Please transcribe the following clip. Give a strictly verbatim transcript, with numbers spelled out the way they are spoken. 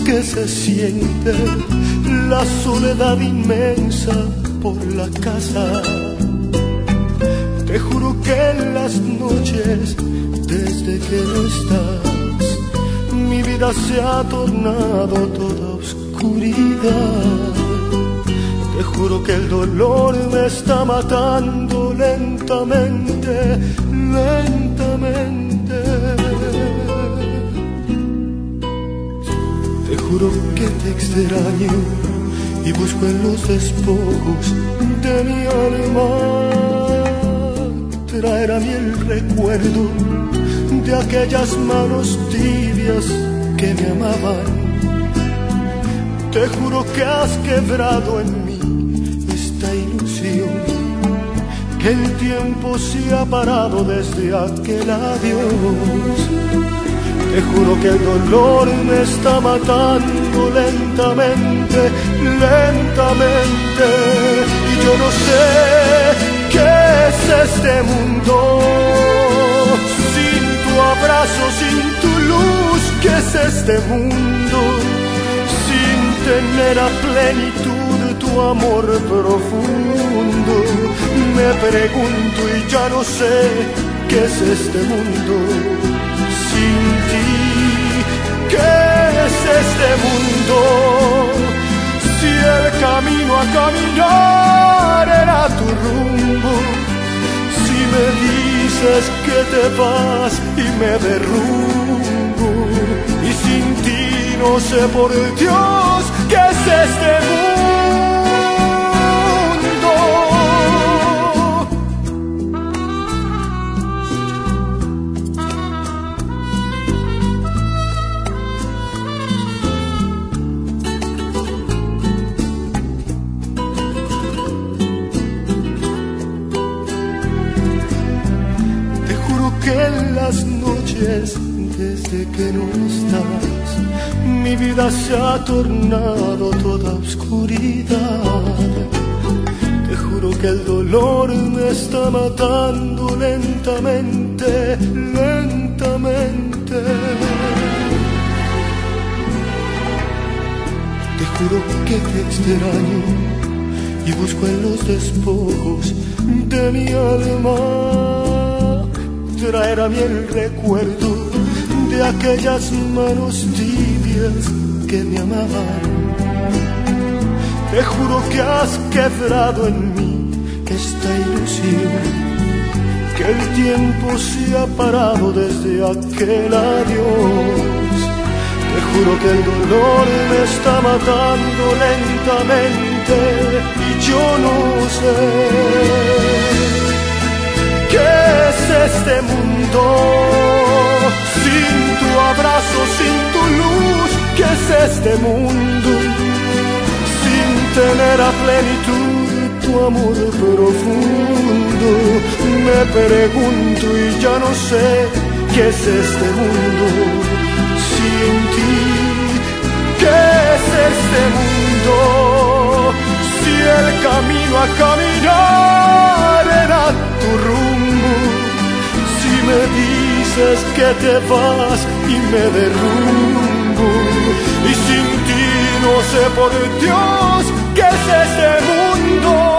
que se siente la soledad inmensa por la casa. Te juro que en las noches, desde que no estás, mi vida se ha tornado toda oscuridad. Te juro que el dolor me está matando lentamente, lentamente. Te juro que te extraño y busco en los despojos de mi alma traer a mí el recuerdo de aquellas manos tibias que me amaban. Te juro que has quebrado en mí esta ilusión, que el tiempo se ha parado desde aquel adiós. Te juro que el dolor me está matando lentamente, lentamente. Y yo no sé qué es este mundo sin tu abrazo, sin tu luz. ¿Qué es este mundo sin tener a plenitud tu amor profundo? Me pregunto y ya no sé qué es este mundo sin ti. ¿Qué es este mundo si el camino a caminar era tu rumbo? Si me dices que te vas y me derrumbo, y sin ti no sé por Dios qué es este mundo. En las noches, desde que no estás, mi vida se ha tornado toda oscuridad. Te juro que el dolor me está matando lentamente, lentamente. Te juro que te extraño y busco en los despojos de mi alma traer a mí el recuerdo de aquellas manos tibias que me amaban. Te juro que has quebrado en mí esta ilusión, que el tiempo se ha parado desde aquel adiós. Te juro que el dolor me está matando lentamente y yo no sé ¿qué es este mundo sin tu abrazo, sin tu luz? ¿Qué es este mundo sin tener a plenitud tu amor profundo? Me pregunto y ya no sé qué es este mundo sin ti. ¿Qué es este mundo si el camino a caminar era tu rumbo? Si me dices que te vas y me derrumbo, y sin ti no sé por Dios qué es este mundo.